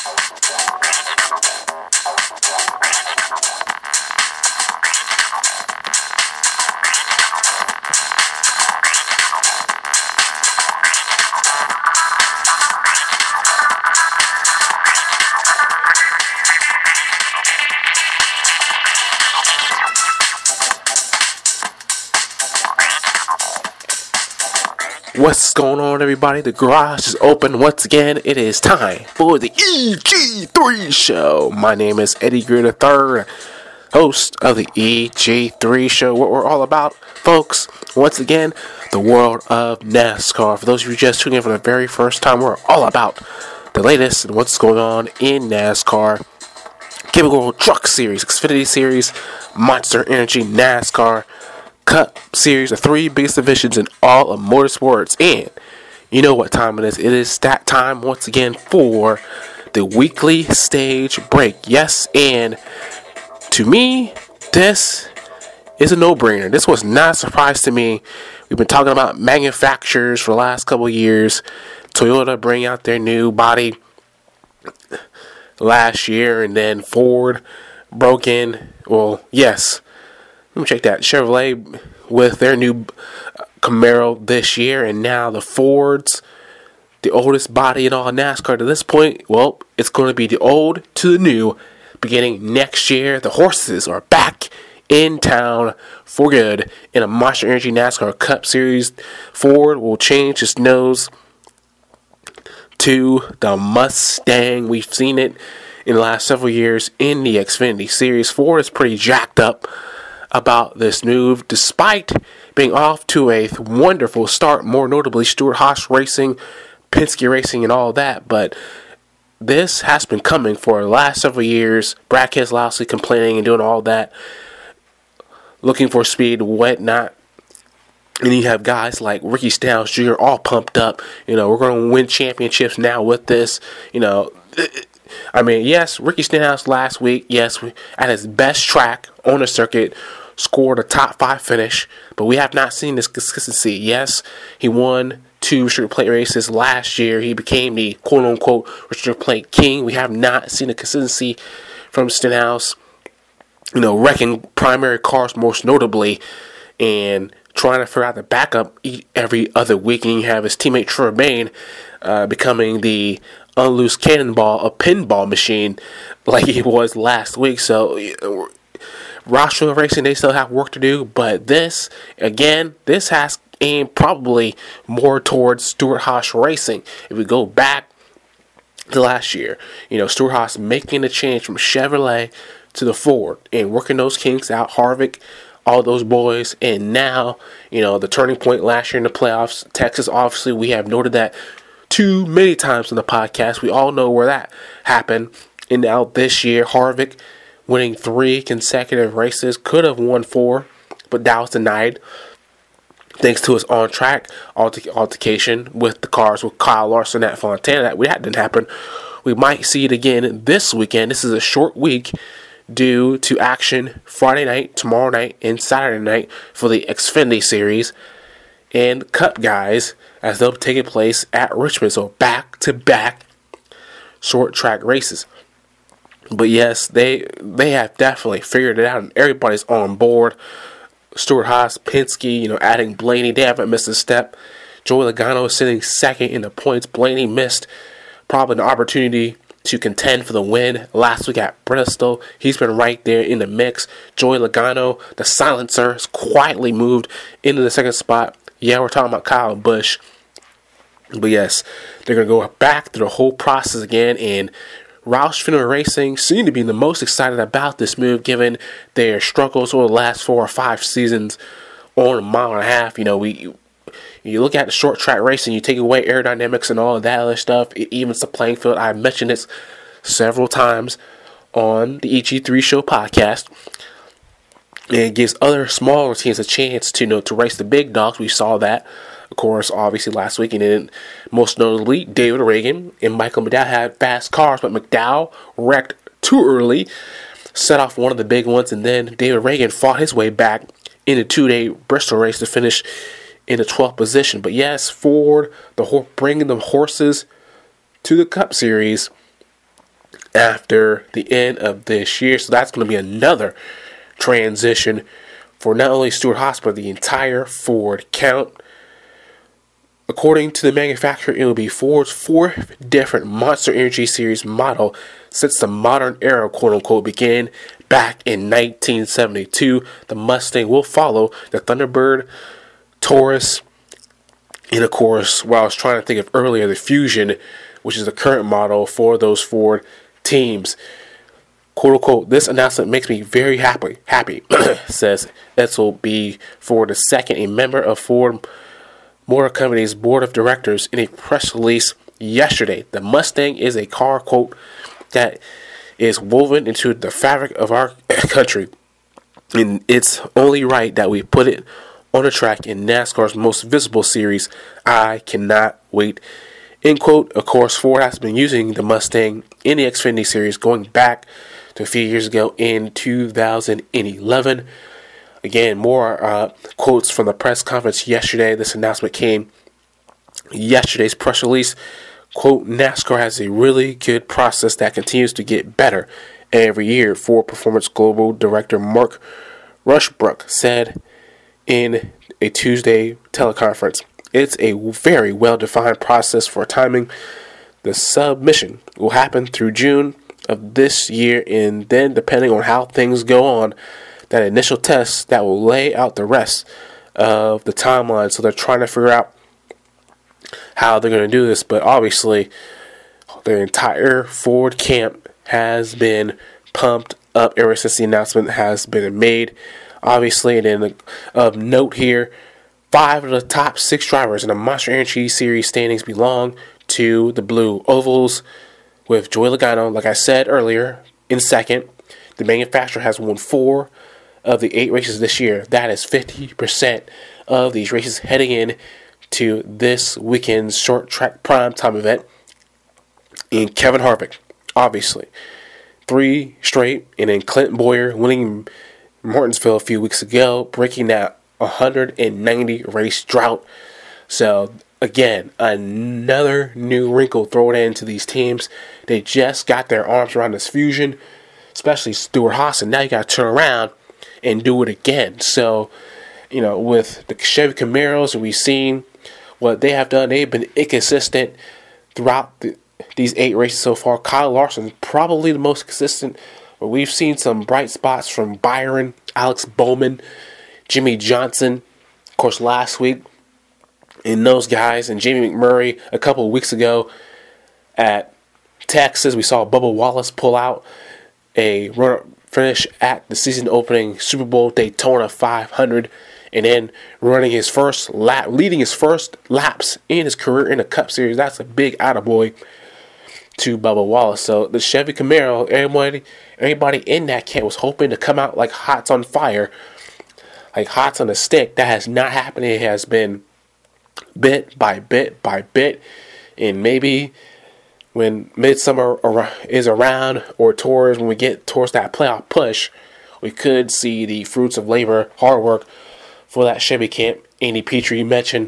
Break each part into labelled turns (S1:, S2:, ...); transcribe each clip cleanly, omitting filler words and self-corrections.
S1: What's going on, everybody? The garage is open once again. It is time for the EG3 show. My name is Eddie Greer III, host of the EG3 show. What we're all about, folks, once again, the world of NASCAR. For those of you just tuning in for the very first time, we're all about the latest and what's going on in NASCAR. Camping World Truck Series, Xfinity Series, Monster Energy, NASCAR Cup Series, the three biggest divisions in all of motorsports. And you know what time it is. It is that time once again for the weekly stage break. Yes, and to me, this is a no-brainer. This was not a surprise to me. We've been talking about manufacturers for the last couple of years. Toyota bring out their new body last year, and then Ford broke in. Well, yes. Let me check that. Chevrolet with their new Camaro this year, and now the Fords, the oldest body in all NASCAR to this point. Well, it's going to be the old to the new. Beginning next year, the horses are back in town for good in a Monster Energy NASCAR Cup Series. Ford will change its nose to the Mustang. We've seen it in the last several years in the Xfinity Series. Ford is pretty jacked up about this move, despite being off to a wonderful start, more notably Stewart-Haas Racing, Penske Racing, and all that. But this has been coming for the last several years. Brad Keselowski complaining and doing all that, looking for speed, whatnot. And you have guys like Ricky Stenhouse Jr. all pumped up. You know, we're going to win championships now with this. You know, I mean, yes, Ricky Stenhouse last week, yes, at his best track on the circuit, scored a top 5 finish, but we have not seen this consistency. Yes, he won 2 restricted plate races last year. He became the quote-unquote restricted plate king. We have not seen the consistency from Stenhouse, you know, wrecking primary cars most notably, and trying to figure out the backup every other week. And you have his teammate Trevor Bayne becoming the unloose cannonball, a pinball machine like he was last week. So Roush Racing, they still have work to do, but this has aimed probably more towards Stewart-Haas Racing. If we go back to last year, you know, Stewart-Haas making the change from Chevrolet to the Ford and working those kinks out, Harvick, all those boys, and now, you know, the turning point last year in the playoffs, Texas, obviously, we have noted that too many times in the podcast. We all know where that happened. And now this year, Harvick winning 3 consecutive races, could have won 4, but that was denied thanks to his on-track altercation with the cars with Kyle Larson at Fontana. That didn't happen. We might see it again this weekend. This is a short week due to action Friday night, tomorrow night, and Saturday night for the Xfinity Series and Cup guys, as they'll be taking place at Richmond. So back-to-back short track races. But yes, they have definitely figured it out, and everybody's on board. Stewart-Haas, Penske, you know, adding Blaney, they haven't missed a step. Joey Logano is sitting second in the points. Blaney missed probably an opportunity to contend for the win last week at Bristol. He's been right there in the mix. Joey Logano, the silencer, has quietly moved into the second spot. Yeah, we're talking about Kyle Busch. But yes, they're going to go back through the whole process again, and Roush Fenway Racing seem to be the most excited about this move, given their struggles over the last 4 or 5 seasons on a mile and a half. You know, you look at the short track racing, you take away aerodynamics and all of that other stuff. It evens the playing field. I've mentioned this several times on the EG3 Show podcast. And it gives other smaller teams a chance to race the big dogs. We saw that, of course, obviously last week. And then most notably, David Ragan and Michael McDowell had fast cars, but McDowell wrecked too early, set off one of the big ones, and then David Ragan fought his way back in the 2-day Bristol race to finish in the 12th position. But yes, Ford, bringing the horses to the Cup Series after the end of this year. So that's going to be another transition for not only Stewart-Haas, but the entire Ford count. According to the manufacturer, it will be Ford's fourth different Monster Energy Series model since the modern era, quote-unquote, began back in 1972. The Mustang will follow the Thunderbird, Taurus, and of course, while I was trying to think of earlier, the Fusion, which is the current model for those Ford teams. Quote-unquote, this announcement makes me very happy, says Edsel B. Ford II, a member of Ford Motor Company's board of directors, in a press release yesterday. The Mustang is a car, quote, that is woven into the fabric of our country, and it's only right that we put it on a track in NASCAR's most visible series. I cannot wait, end quote. Of course, Ford has been using the Mustang in the Xfinity series going back to a few years ago in 2011. Again, more quotes from the press conference yesterday. This announcement came yesterday's press release. Quote, NASCAR has a really good process that continues to get better every year, Ford Performance Global Director Mark Rushbrook said in a Tuesday teleconference. It's a very well-defined process for timing. The submission will happen through June of this year, and then depending on how things go on, that initial test that will lay out the rest of the timeline. So they're trying to figure out how they're going to do this, but obviously the entire Ford camp has been pumped up ever since the announcement has been made. Obviously, and then of note here, 5 of the top 6 drivers in the Monster Energy Series standings belong to the Blue Ovals, with Joey Logano, like I said earlier, in second. The manufacturer has won 4 of the 8 races this year. That is 50% of these races heading in to this weekend's short track primetime event. And Kevin Harvick, obviously, 3 straight, and then Clint Bowyer winning Martinsville a few weeks ago, breaking that 190 race drought. So again, another new wrinkle thrown into these teams. They just got their arms around this Fusion, especially Stewart-Haas, and now you got to turn around and do it again. So, you know, with the Chevy Camaros, we've seen what they have done. They've been inconsistent throughout these 8 races so far. Kyle Larson, probably the most consistent, but we've seen some bright spots from Byron, Alex Bowman, Jimmy Johnson, of course, last week, and those guys, and Jamie McMurray a couple of weeks ago at Texas. We saw Bubba Wallace pull out a runner finish at the season opening Super Bowl Daytona 500, and then running his first lap, leading his first laps in his career in the Cup Series. That's a big attaboy to Bubba Wallace. So the Chevy Camaro, everybody in that camp was hoping to come out like hots on fire, like hots on a stick. That has not happened. It has been bit by bit by bit, and maybe when midsummer is around, or towards when we get towards that playoff push, we could see the fruits of labor, hard work for that Chevy camp. Andy Petrie mentioned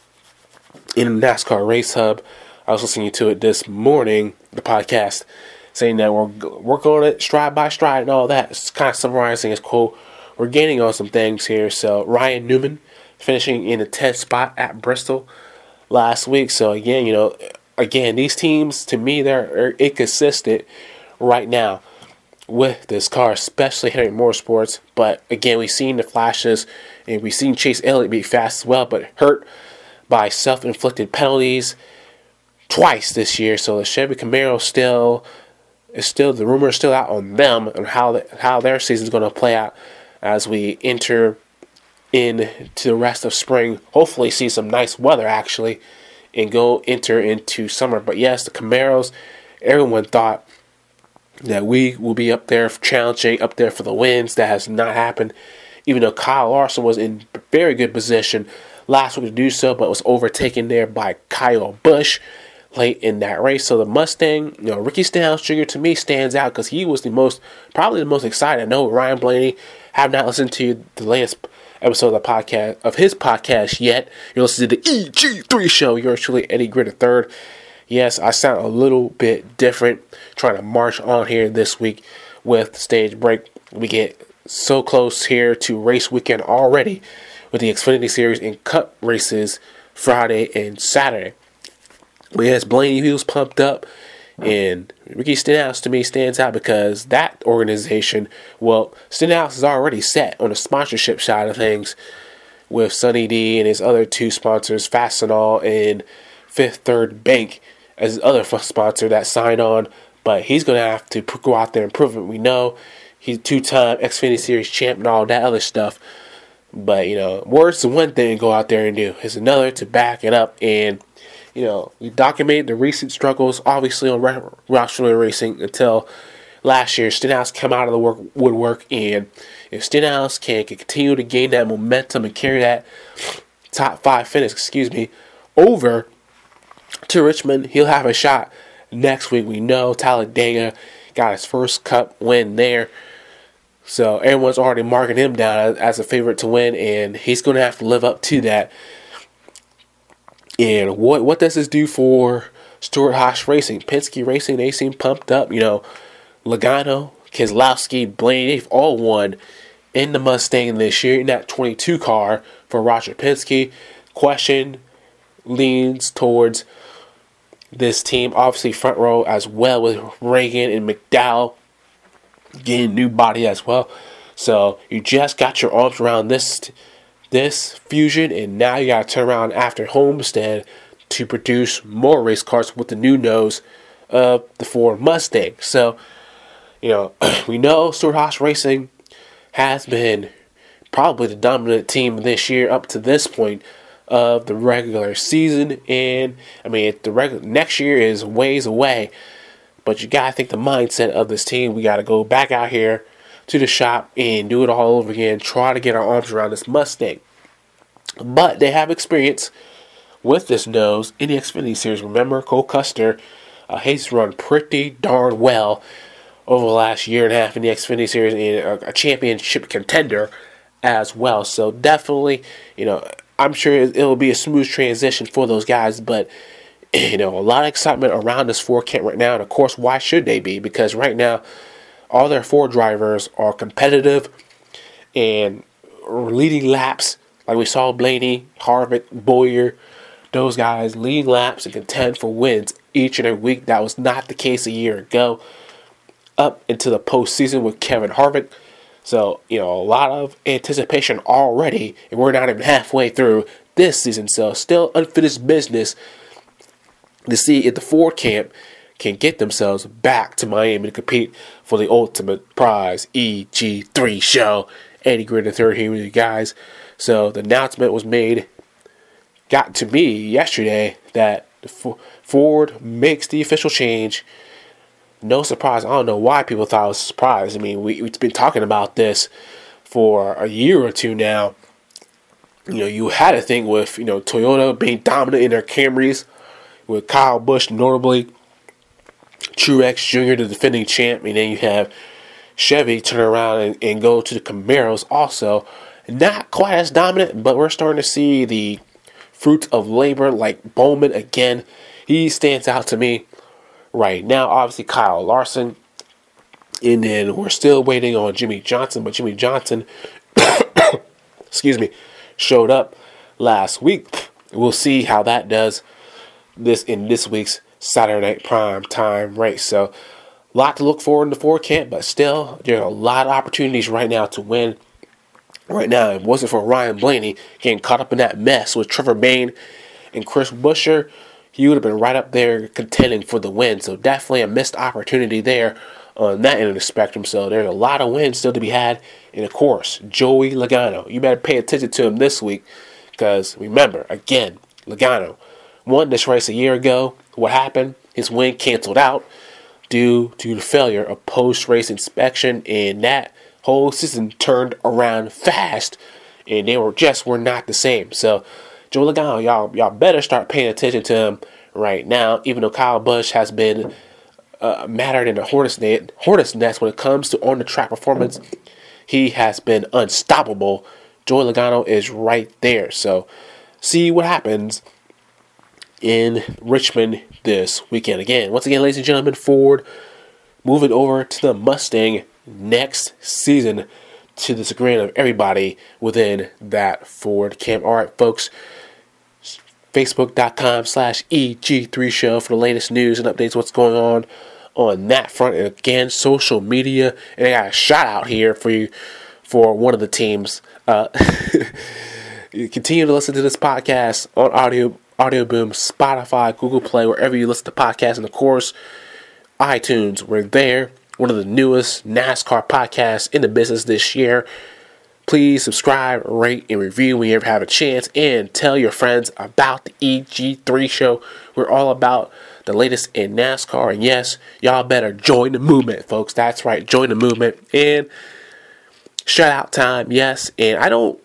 S1: in NASCAR Race Hub, I was listening to it this morning, the podcast, saying that we're working on it stride by stride and all that. It's kind of summarizing his quote. We're gaining on some things here. So Ryan Newman finishing in the 10th spot at Bristol last week. So again, these teams, to me, they're inconsistent right now with this car, especially Henry Motorsports. But again, we've seen the flashes, and we've seen Chase Elliott be fast as well, but hurt by self-inflicted penalties twice this year. So the Chevy Camaro the rumor is still out on them and how their season is going to play out as we enter into the rest of spring. Hopefully see some nice weather actually, and enter into summer. But yes, the Camaros, everyone thought that we will be up there challenging, up there for the wins. That has not happened, even though Kyle Larson was in very good position last week to do so, but was overtaken there by Kyle Busch late in that race. So the Mustang, Ricky Stenhouse Jr. to me stands out because he was probably the most excited. I know Ryan Blaney, have not listened to the latest episode of his podcast yet. You're listening to the EG3 show. Yours truly, Eddie Gritt III, Yes, I sound a little bit different trying to march on here this week with stage break. We get so close here to race weekend already with the Xfinity Series and Cup races Friday and Saturday. But yes, Blaney, he was pumped up, and Ricky Stenhouse to me stands out because that organization, well, Stenhouse is already set on the sponsorship side of things with Sunny D and his other two sponsors, Fastenal and Fifth Third Bank, as his other sponsor that signed on. But he's going to have to go out there and prove it. We know he's a two-time Xfinity Series champ and all that other stuff. But, words is one thing to go out there and do. It's another to back it up. And, we documented the recent struggles, obviously, on Roush Racing until last year. Stenhouse come out of the woodwork. And if Stenhouse can continue to gain that momentum and carry that top 5 finish, over to Richmond, he'll have a shot next week. We know Talladega got his first Cup win there, so everyone's already marking him down as a favorite to win, and he's going to have to live up to that. And what does this do for Stewart-Haas Racing? Penske Racing, they seem pumped up. Logano, Keselowski, Blaney, they've all won in the Mustang this year in that 22 car for Roger Penske. Question leans towards this team, obviously front row as well, with Reagan and McDowell getting new body as well. So you just got your arms around this fusion, and now you got to turn around after Homestead to produce more race cars with the new nose of the Ford Mustang. So, we know Stewart-Haas Racing has been probably the dominant team this year up to this point of the regular season, and next year is ways away, but you gotta think the mindset of this team. We gotta go back out here to the shop and do it all over again, try to get our arms around this Mustang. But they have experience with this nose in the Xfinity Series. Remember, Cole Custer, he's run pretty darn well over the last year and a half in the Xfinity Series, and a championship contender as well. So definitely, I'm sure it'll be a smooth transition for those guys, but, a lot of excitement around this Ford camp right now, and of course, why should they be? Because right now, all their Ford drivers are competitive and leading laps, like we saw Blaney, Harvick, Bowyer, those guys leading laps and contend for wins each and every week. That was not the case a year ago, up into the postseason with Kevin Harvick. So, a lot of anticipation already, and we're not even halfway through this season. So, still unfinished business to see if the Ford camp can get themselves back to Miami to compete for the ultimate prize, EG3 show. Eddie Grid III here with you guys. So, the announcement was made, got to me yesterday, that Ford makes the official change. No surprise. I don't know why people thought it was a surprise. We've been talking about this for a year or two now. You had a thing with, Toyota being dominant in their Camrys, with Kyle Busch notably, Truex Jr., the defending champ, and then you have Chevy turn around and go to the Camaros also. Not quite as dominant, but we're starting to see the fruits of labor, like Bowman again. He stands out to me right now. Obviously, Kyle Larson. And then we're still waiting on Jimmy Johnson. But Jimmy Johnson, showed up last week. We'll see how that does in this week's Saturday Night Prime Time race. So, a lot to look forward in the Ford camp. But still, there are a lot of opportunities right now to win. Right now, if it wasn't for Ryan Blaney getting caught up in that mess with Trevor Bayne and Chris Buescher, he would have been right up there contending for the win. So definitely a missed opportunity there on that end of the spectrum. So there's a lot of wins still to be had. And of course, Joey Logano. You better pay attention to him this week, because remember, again, Logano won this race a year ago. What happened? His win canceled out due to the failure of post-race inspection, and that whole season turned around fast, and they were not the same. So Joe Logano, y'all better start paying attention to him right now. Even though Kyle Busch has been mattered in the hornet's nest when it comes to on the track performance, he has been unstoppable. Joey Logano is right there. So see what happens in Richmond this weekend. Once again, ladies and gentlemen, Ford moving over to the Mustang next season, to the chagrin of everybody within that Ford camp. All right, folks, Facebook.com/EG3 show for the latest news and updates, what's going on that front. And again, social media. And I got a shout out here for you for one of the teams. You continue to listen to this podcast on Audio Boom, Spotify, Google Play, wherever you listen to podcasts, and of course, iTunes. We're there. One of the newest NASCAR podcasts in the business this year. Please subscribe, rate, and review when you ever have a chance, and tell your friends about the EG3 show. We're all about the latest in NASCAR, and yes, y'all better join the movement, folks. That's right, join the movement. And shout out time, yes. And I don't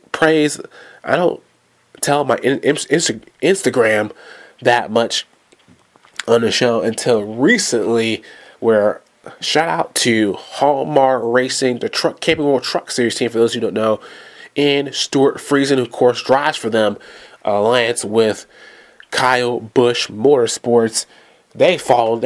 S1: tell my Instagram that much on the show until recently, where shout out to Hallmark Racing, the Camping World Truck Series team, for those who don't know, and Stuart Friesen, who of course drives for them, alliance with Kyle Busch Motorsports. They followed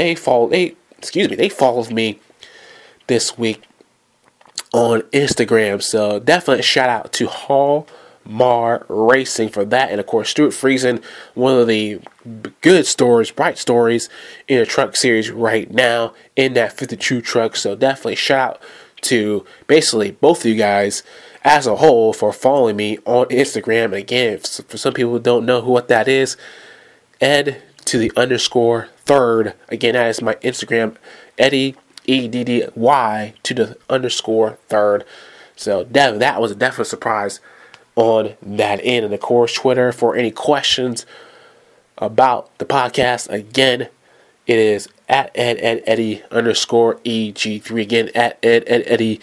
S1: me this week on Instagram. So definitely shout out to Hallmark Racing for that. And of course, Stuart Friesen, one of the good stories, bright stories in the truck series right now in that 52 truck. So definitely shout out to basically both of you guys as a whole for following me on Instagram. And again, for some people who don't know what that is, Ed to the _3rd. Again, that is my Instagram, Eddie, EDDY to the _3rd. So that was a definite surprise on that end. And of course, Twitter for any questions about the podcast. Again, it is at Eddie _EG3. Again, at Eddie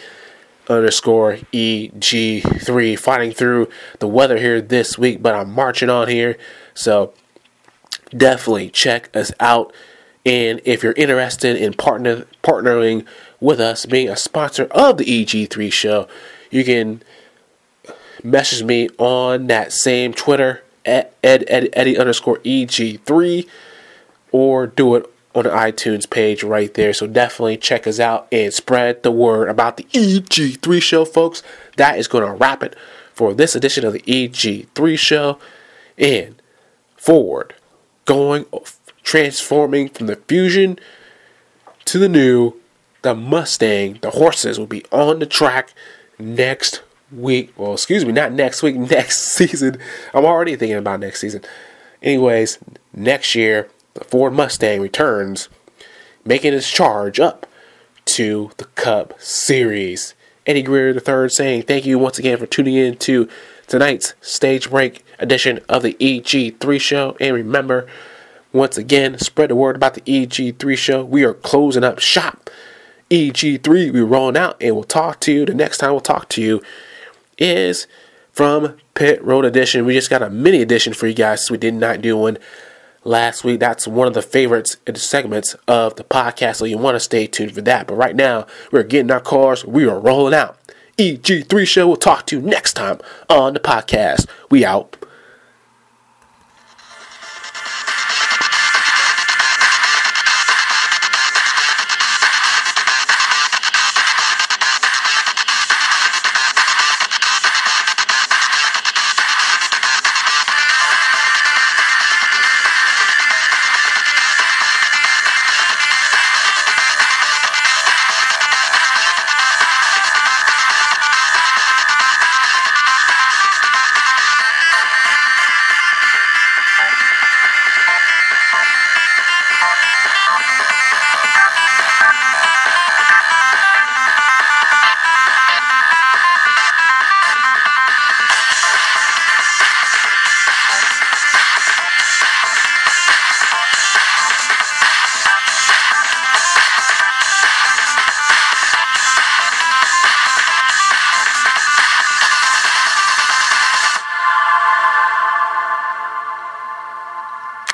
S1: _EG3. Fighting through the weather here this week, but I'm marching on here. So definitely check us out. And if you're interested in partnering with us, being a sponsor of the EG3 show, you can message me on that same Twitter at Eddie _EG3, or do it on the iTunes page right there. So definitely check us out and spread the word about the EG3 show, folks. That is going to wrap it for this edition of the EG3 show. And Ford transforming from the Fusion to the new, the Mustang. The horses will be on the track next week. Well, excuse me, not next week, next season. I'm already thinking about next season. Anyways, next year, the Ford Mustang returns, making its charge up to the Cup Series. Eddie Greer III saying thank you once again for tuning in to tonight's Stage Break edition of the EG3 show. And remember, once again, spread the word about the EG3 show. We are closing up shop. EG3, we're rolling out, and we'll talk to you. The next time we'll talk to you is from Pit Road Edition. We just got a mini edition for you guys. We did not do one last week. That's one of the favorites in the segments of the podcast, so you want to stay tuned for that. But right now, we're getting our cars. We are rolling out. EG3 show. We'll talk to you next time on the podcast. We out.